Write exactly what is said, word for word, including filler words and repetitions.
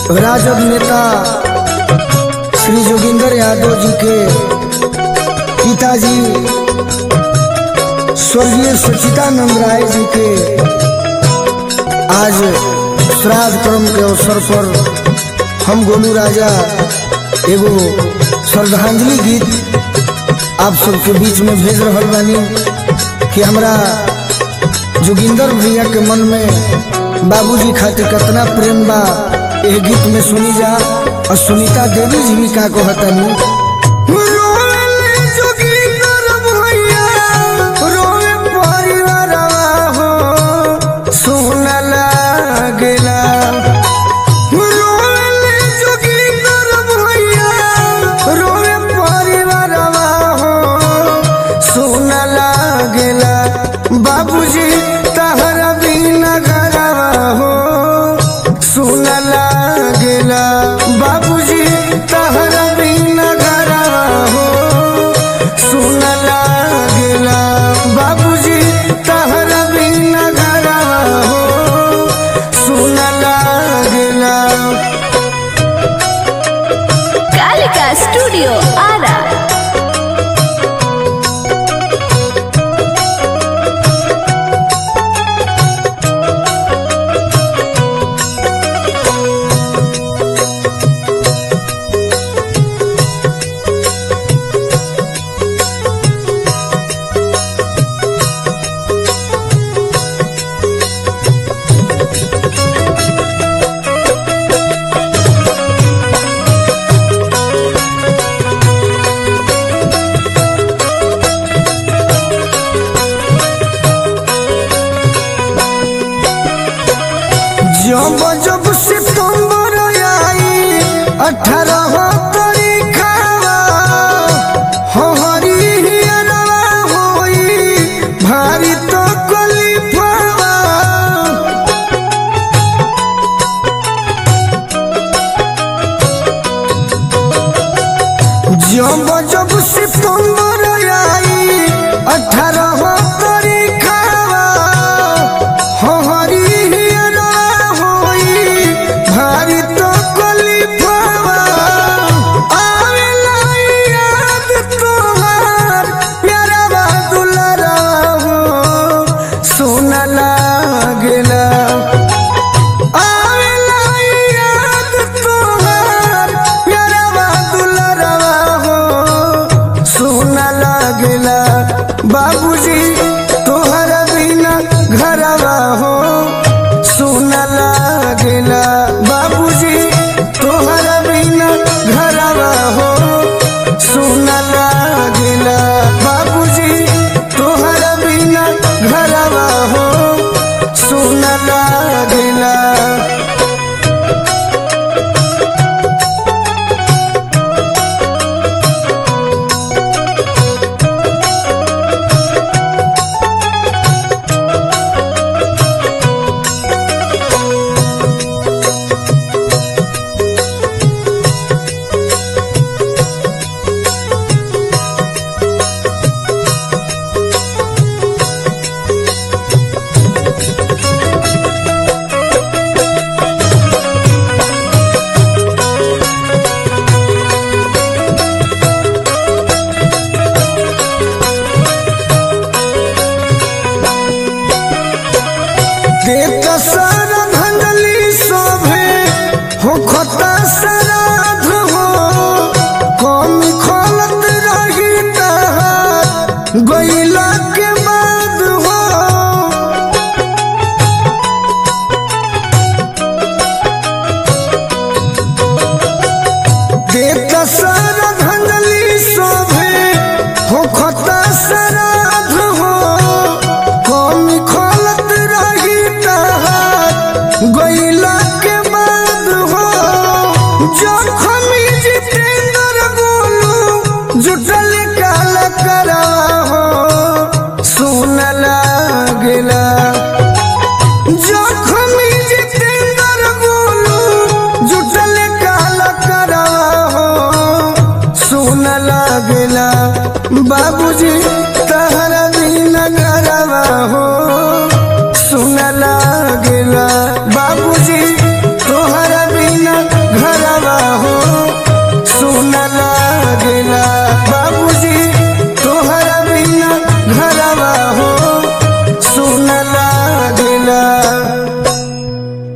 राजद नेता श्री जोगिंदर यादव जी के पिताजी स्वर्गीय सचिदानंद राय जी के आज श्राद्ध कर्म के अवसर पर हम गोलू राजा एगो श्रद्धांजलि गीत आप सबके बीच में भेज रहा बानी कि हमरा जोगिंदर भैया के मन में बाबूजी खातिर कितना प्रेम बा ए गीत में सुनी जा। और सुनीता देवी जी भी का कहतनी बाबूजी तहरा बिना घरवा हो सुन लागेला, बाबूजी तहरा बिना घरवा हो सुन लागेला, बाबूजी तहरा बिना घरवा हो सुन लागेला। कालिका स्टूडियो आरा। जब जब सितंबर आई अठारह तारीखवा हरी हियरवा होई भारी तो कलिफवा। जब जब सितंबर आई अठारह तारीखवा हरी भारी तो कलिफवा आवेला याद तोहार प्यारा दुलारा हो सुन लागेला, आवेला याद तोहार प्यारा दुलारा हो सुन लागेला। बाबूजी तोहरा बिना घरवा हो सुन लागेला, बाबूजी तोहरा बिना घरवा हो सुन लागेला, बाबूजी तोहरा बिना घरवा हो सुन लागेला। देता सारा धंधली शोभे हो खता श्राद्ध हो कमी खोलत रही तहार गईला के बाद हो। देता सारा धंधली शोभे हो खता श्राद्ध हो कमी खोलत गईला के बाद हो। जखमी जितेंद्र बोलू जुटल काल करवा हो सुन लागेला, जखमी जितेंद्र बोलू जुटल काल करवा हो सुन लागेला। बाबूजी